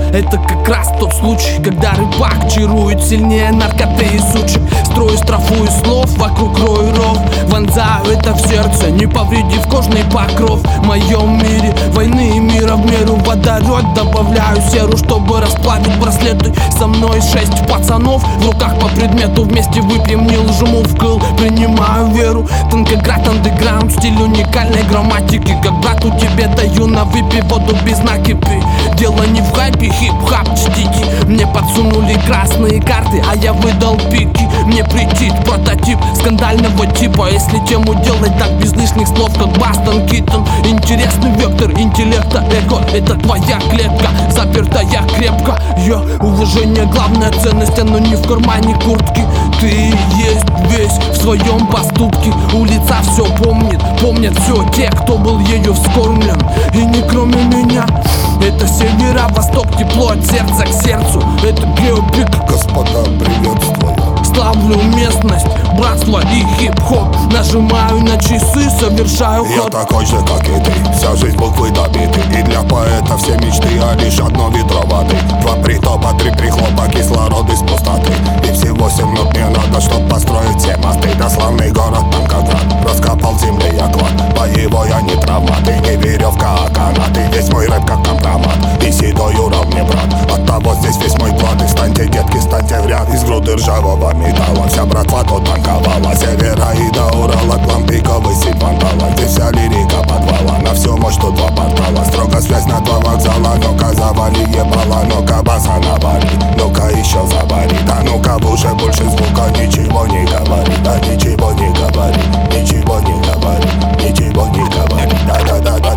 Это как раз тот случай, когда рыбак чарует сильнее наркоты и сучек. Строю строфу из слов, вокруг рой ров, вонзаю это в сердце, не повредив кожный покров. В моем мире войны и мира в меру водород добавляю серу, чтобы расплавить браслеты. Со мной 6 пацанов, в руках по предмету, вместе выпьем, не лжему в кыл, принимаю веру. Тонкоград, андеграунд, стиль уникальной грамматики. Как брату тебе даю на выпей воду без накипи. Дело не в хайпе, хип-хап чтите. Мне подсунули красные карты, а я выдал пики. Мне претит прототип скандального типа. Если тему делать так без лишних слов, как Бастон Киттон. Интересный вектор интеллекта, эго — это твоя клетка, запертая крепко. Уважение — главная ценность, оно не в кармане куртки. Ты есть весь в своем поступке. Улица все помнит, помнят все те, кто был ею вскормлен. И не кроме меня. Это северо-восток, тепло от сердца к сердцу. Это геопик. Господа, приветствую. Славлю местность, братство и хип-хоп. Нажимаю на часы, совершаю Я ход. такой же, как и ты, вся жизнь буквы добиты. И для поэта все мечты, а лишь одно ведро воды. 2 притопа, 3 прихлопа, кислород из пустоты. И всего 7 минут мне надо, чтоб построить все мосты. Да славный город Тонкоград, раскопал в земле я клад. Боевой, а не травмат, и не веревка, а канаты. Весь мой рэп как компромат, и седой урал мне брат. Оттого здесь весь мой клад. И встаньте, детки, станьте в ряд. Из груды ржавого металла вся братва тут танковала. Севера и до Урала, клан пиковый сид вандала. Здесь вся лирика подвала, на всю мощь тут 2 портала. Строго связь на 2 вокзала, ну-ка завали ебала. Ну-ка баса навали, ну-ка еще завали. Да ну-ка уже больше звука, ничего не говори. Да ничего не говори, ничего не говори, ничего не говори. Да-да-да.